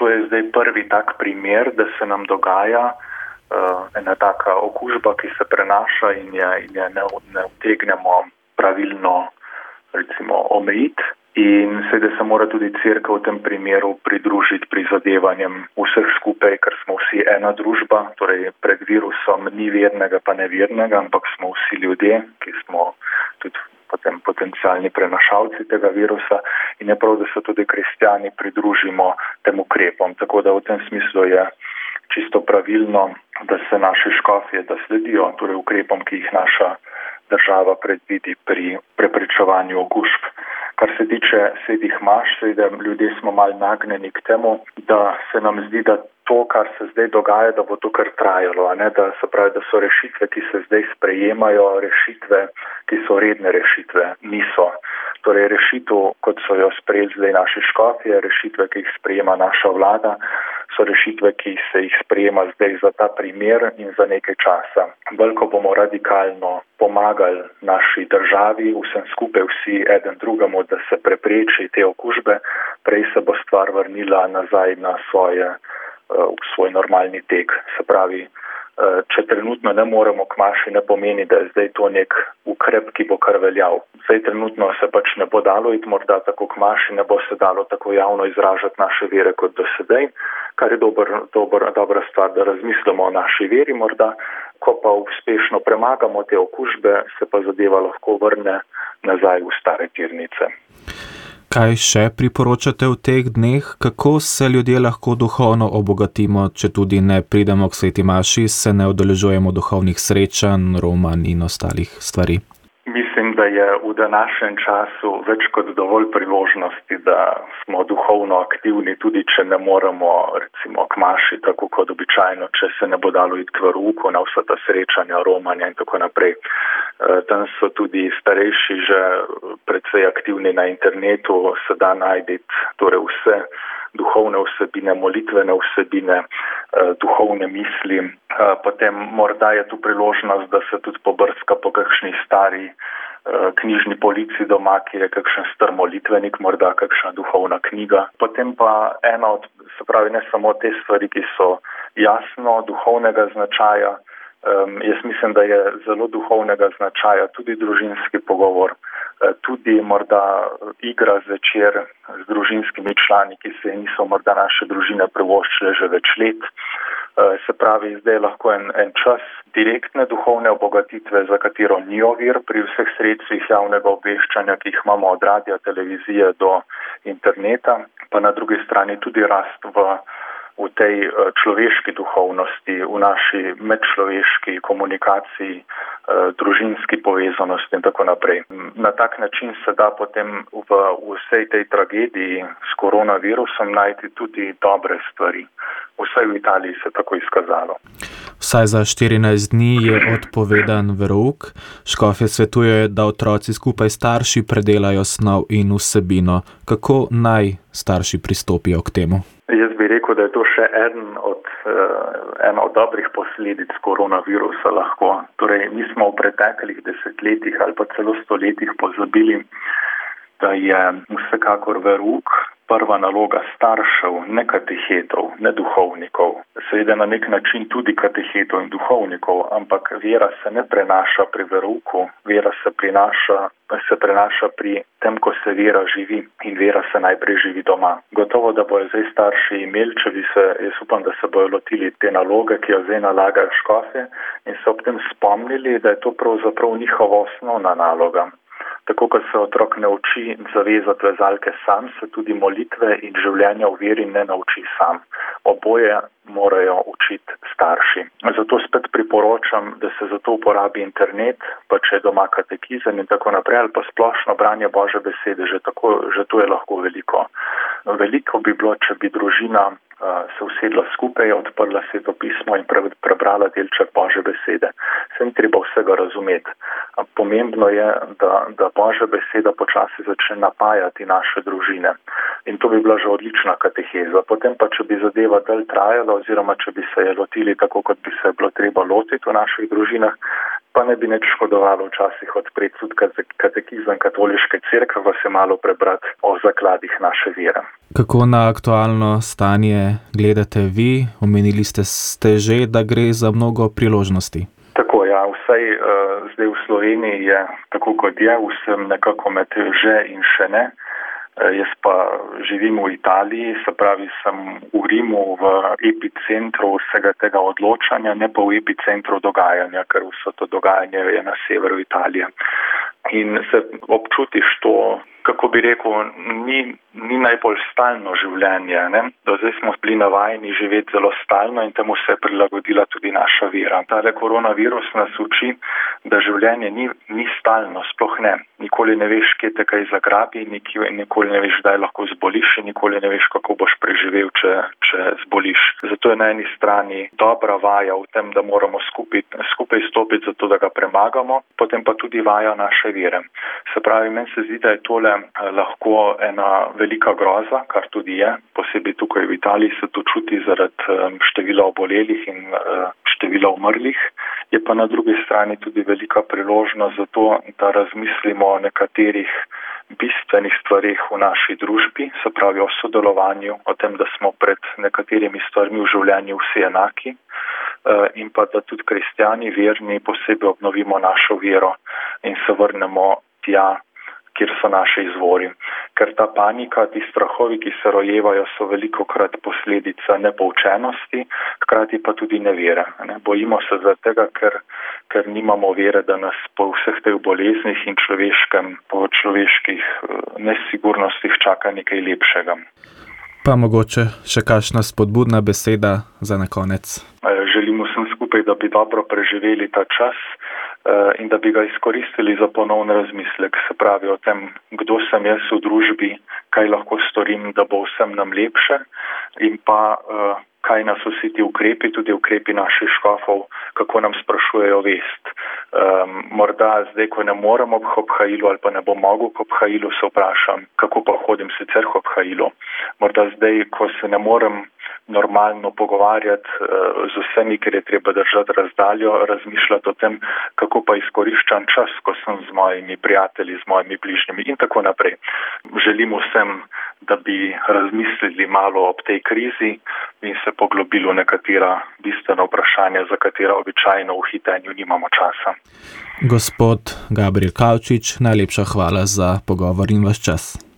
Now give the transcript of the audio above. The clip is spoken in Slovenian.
to je zdaj prvi tak primer, da se nam dogaja ena taka okužba, ki se prenaša in je ne utegnemo pravilno recimo omejiti. In seveda se mora tudi cerkev v tem primeru pridružiti prizadevanjem vseh skupaj, ker smo vsi ena družba, torej pred virusom ni vernega pa nevernega, ampak smo vsi ljudje, ki smo tudi potem potencialni prenašalci tega virusa in je prav, da se tudi kristjani pridružimo tem ukrepom. Tako da v tem smislu je čisto pravilno, da se naši škofje da sledijo torej ukrepom, ki jih naša država predvidi pri preprečevanju okužb. Kar se tiče svetih maš, seveda ljudje smo malo nagnjeni k temu, da se nam zdi, da to, kar se zdaj dogaja, da bo to kar trajalo, a ne, da se pravi, da so rešitve, ki se zdaj sprejemajo, rešitve, ki so redne rešitve, niso. Torej rešitev, kot so jo sprejeli zdaj naši škofje, rešitve, ki jih sprejema naša vlada, so rešitve, ki se jih sprejema zdaj za ta primer in za nekaj časa. Veliko bomo radikalno pomagali naši državi, vsem skupaj, vsi eden drugemu, da se prepreči te okužbe, prej se bo stvar vrnila nazaj na svoj normalni tek. Se pravi, če trenutno ne moremo k maši, ne pomeni, da je zdaj to nek ukrep, ki bo kar veljal. Zdaj trenutno se pač ne bo dalo iti morda tako k maši, ne bo se dalo tako javno izražati naše vere kot do sedaj, kar je dobra stvar, da razmislimo o naši veri morda. Ko pa uspešno premagamo te okužbe, se pa zadeva lahko vrne nazaj v stare tirnice. Kaj še priporočate v teh dneh? Kako se ljudje lahko duhovno obogatimo, če tudi ne pridemo k sveti maši, se ne udeležujemo duhovnih srečanj, romanj in ostalih stvari? Mislim, da je v današnjem času več kot dovolj priložnosti, da smo duhovno aktivni, tudi če ne moremo recimo k maši, tako kot običajno, če se ne bo dalo iti k verouku na vsa ta srečanja, romanja in tako naprej. Tam so tudi starejši že precej aktivni na internetu, se da najti torej vse duhovne vsebine, molitvene vsebine, duhovne misli. Potem morda je tu priložnost, da se tudi pobrska po kakšni stari knjižni polici doma, kjer je kakšen star molitvenik, morda kakšna duhovna knjiga. Potem pa se pravi, ne samo te stvari, ki so jasno duhovnega značaja. Jaz mislim, da je zelo duhovnega značaja tudi družinski pogovor, tudi morda igra zvečer z družinskimi člani, ki se niso morda naše družine privoščile že več let. Se pravi, zdaj lahko en čas direktne duhovne obogatitve, za katero ni ovir pri vseh sredstvih javnega obveščanja, ki jih imamo od radia, televizije do interneta, pa na drugi strani tudi rast v tej človeški duhovnosti, v naši medčloveški komunikaciji, družinski povezanosti in tako naprej. Na tak način se da potem v vsej tej tragediji s koronavirusom najti tudi dobre stvari. Vsaj v Italiji se tako izkazalo. Vsaj za 14 dni je odpovedan verouk. Škofje svetujejo, da otroci skupaj s starši predelajo snov in vsebino. Kako naj starši pristopijo k temu? Jaz bi rekel, da je to še ena od dobrih posledic koronavirusa lahko. Torej, mi smo v preteklih desetletjih ali pa celo stoletjih pozabili, da je vsekakor verouk prva naloga staršev, ne katehetov, ne duhovnikov. Seveda na nek način tudi katehetov in duhovnikov, ampak vera se ne prenaša pri verouku, vera se prenaša pri tem, ko se vera živi in vera se najprej živi doma. Gotovo, da bojo zdaj starši imeli, jaz upam, da se bojo lotili te naloge, ki jo zdaj nalagajo škofje in se ob tem spomnili, da je to pravzaprav njihova osnovna naloga. Tako, kot se otrok ne uči zavezati vezalke sam, se tudi molitve in življenja v veri ne nauči sam. Oboje morajo učiti starši. Zato spet priporočam, da se za to uporabi internet, pa če je doma katekizem in tako naprej, ali pa splošno branje Božje besede, že to je lahko veliko. Veliko bi bilo, če bi družina se usedla skupaj, odprla Sveto pismo in prebrala delček Božje besede. Se ni treba vsega razumeti. Pomembno je, da Božja beseda počasi začne napajati naše družine. In to bi bila že odlična kateheza. Potem pa, če bi zadeva dalj trajala, oziroma če bi se je lotili tako, kot bi se bilo treba lotiti v naših družinah, Pa ne bi nič škodovalo včasih odpreti tudi katekizem katoliške cerkve, pa se malo prebrati o zakladih naše vere. Kako na aktualno stanje gledate vi? Omenili ste že, da gre za mnogo priložnosti. Tako, ja, vsaj zdaj v Sloveniji je tako, kot je, vsem nekako med že in še ne. Jaz pa živim v Italiji, se pravi, sem v Rimu, v epicentru vsega tega odločanja, ne pa v epicentru dogajanja, ker vse to dogajanje je na severu Italije. In se občutiš to, kako bi rekel, ni najbolj stalno življenje. Ne? Do zdaj smo bili navajeni živeti zelo stalno in temu se je prilagodila tudi naša vera. Tale koronavirus nas uči, da življenje ni stalno, sploh ne. Nikoli ne veš, kje te kaj zagrabi, nikoli ne veš, kdaj lahko zboliš in nikoli ne veš, kako boš preživel, če zboliš. Zato je na eni strani dobra vaja v tem, da moramo skupaj stopiti zato, da ga premagamo, potem pa tudi vaja naše vere. Se pravi, meni se zdi, da je tole lahko ena velika groza, kar tudi je, posebej tukaj v Italiji se to čuti zaradi števila obolelih in števila umrlih. Je pa na drugi strani tudi velika priložnost za to, da razmislimo o nekaterih bistvenih stvarih v naši družbi, se pravi o sodelovanju, o tem, da smo pred nekaterimi stvarmi v življenju vsi enaki in pa da tudi kristjani verni posebej obnovimo našo vero in se vrnemo tja, kjer so naše izvori. Ker ta panika, ti strahovi, ki se rojevajo, so velikokrat posledica nepoučenosti, hkrati pa tudi nevere. Bojimo se zaradi tega, ker nimamo vere, da nas po vseh teh boleznih in po človeških nesigurnostih čaka nekaj lepšega. Pa mogoče še kakšna spodbudna beseda za na konec. Želimo vsem skupaj, da bi dobro preživeli ta čas in da bi ga izkoristili za ponovno razmislek. Se pravi o tem, kdo sem jaz v družbi, kaj lahko storim, da bo vsem nam lepše in pa kaj nas vsi ti ukrepi, tudi ukrepi naših škofov, kako nam sprašujejo vest. Morda zdaj, ko ne morem ob Hobhailu ali pa ne bom mogel ob Hobhailu, se vprašam, kako pa hodim sicer ob Hobhailu. Morda zdaj, ko se ne morem normalno pogovarjati z vsemi, ker je treba držati razdaljo, razmišljati o tem, kako pa izkoriščam čas, ko sem z mojimi prijatelji, z mojimi bližnjimi in tako naprej. Želim vsem, da bi razmislili malo ob tej krizi in se poglobili v nekatera bistvena vprašanja, za katera običajno v hitenju nimamo časa. Gospod Gabriel Kavčič, najlepša hvala za pogovor in vaš čas.